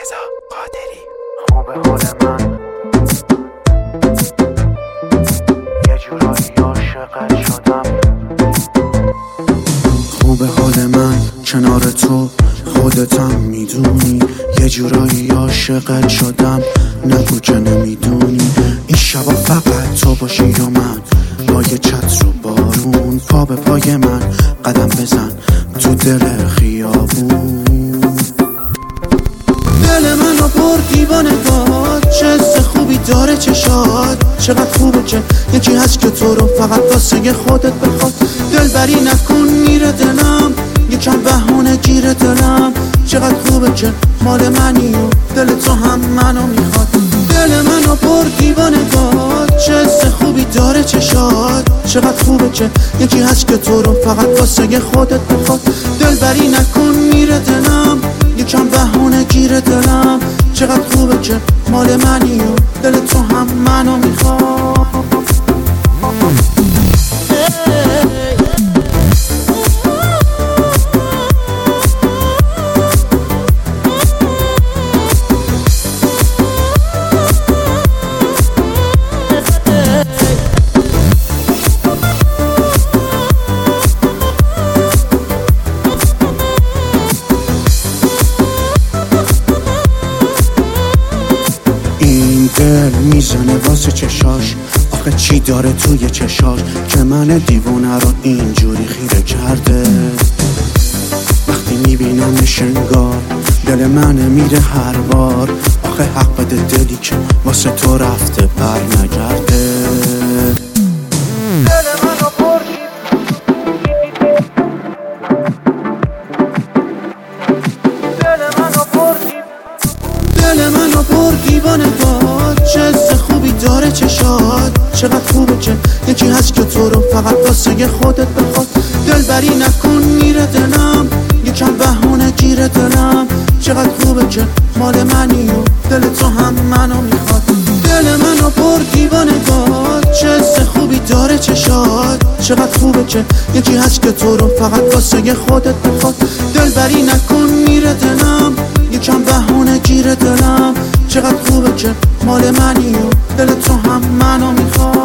رضا قادری. خوب حال من یه جورایی عاشقت شدم. خوب حال من کنار تو خودتم میدونی، یه جورایی عاشقت شدم. نگو که نمیدونی این شبا فقط تو باشی یا من، با یه چتر و بارون پا به پای من قدم بزن تو دل خیابون. دل منو پر دیوانه داد، چه حس خوبی داره چشات. چقدر خوبه که یکی هست که تو رو فقط واسه خودت بخواد. دلبری نکن میره دلم، یکم بهونه گیره دلم. چقدر خوبه که مال منی و دل تو هم منو میخواد. دل منو پر دیوانه داد، چه حس خوبی داره چشات. چقدر خوبه که یکی هست که تو رو فقط واسه خودت بخواد. دلبری نکن میره دلم، یکم بهونه گیره دلم. چقدر خوبه که مال منی و دل تو هم منو میخواد. دل میزنه واسه چشاش، آخه چی داره توی چشاش که من دیوونه رو اینجوری خیره کرده. وقتی میبینمش انگار دل من میره هر بار. آخه حق بده دلی که واسه تو رفته بر نگرده. دل منو پر دیوانه داد، چه حس خوبی داره چشات. چقدر خوبه که یکی هست که تو رو فقط واسه خودت بخواد. دلبری نکن میره دلم، یکم بهونه گیره دلم. چقدر خوبه که مال منی و دل تو هم منو میخواد. دل منو پر دیوانه داد، چه حس خوبی داره چشات. چقدر خوبه که یکی هست که تو رو فقط واسه خودت بخواد. دلبری نکن میره دلم، یکم بهونه گیره دلم. چقدر خوبه که مال منی و دل تو هم منو میخواد.